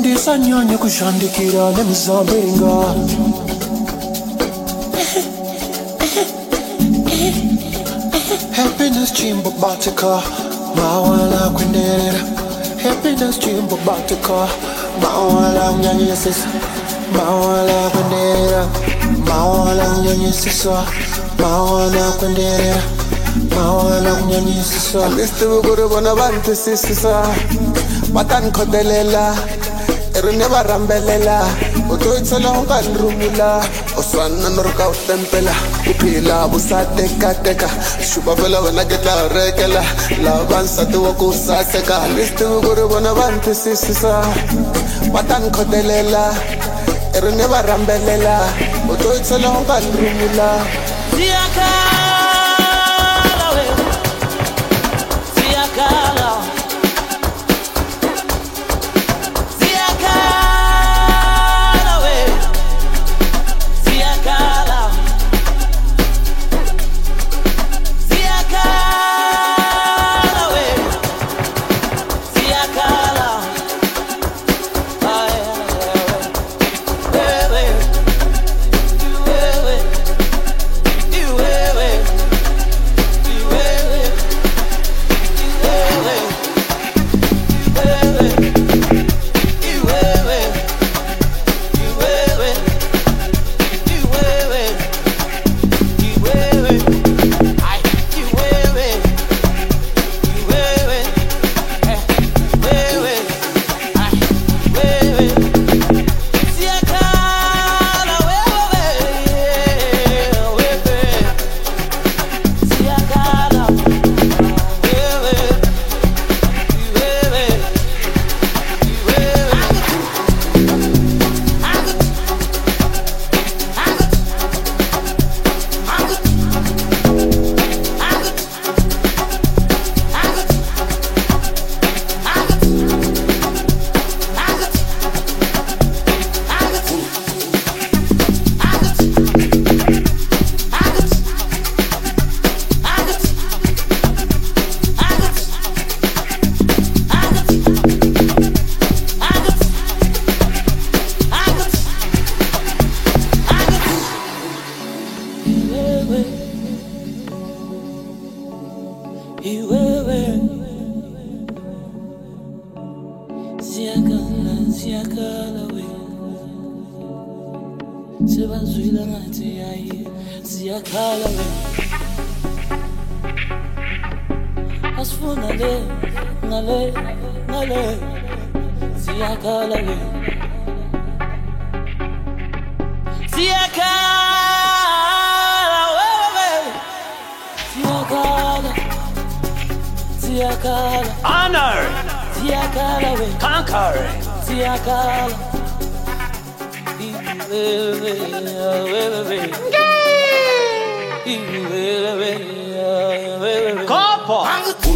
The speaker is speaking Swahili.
ndisanyanya kushandikira nemzabenga happiness chimbo batika mawala kwendelera happiness chimbo batika mawala nyanyesesa mawala kwendelera mawala nyanyesesa mawala kwendelera mawala nyanyesesa Ngisibukuru bona bantu sisisa batankhodelela erine barambelela utoyitsela unganirumula oswana norka utempela kuphila busatekateka shuba vela wena ke tla rekela lavansati wa ku saseka ngisibukuru bona bantu sisisa batankhodelela erine barambelela utoyitsela unganirumula Honor, conquering. Couple.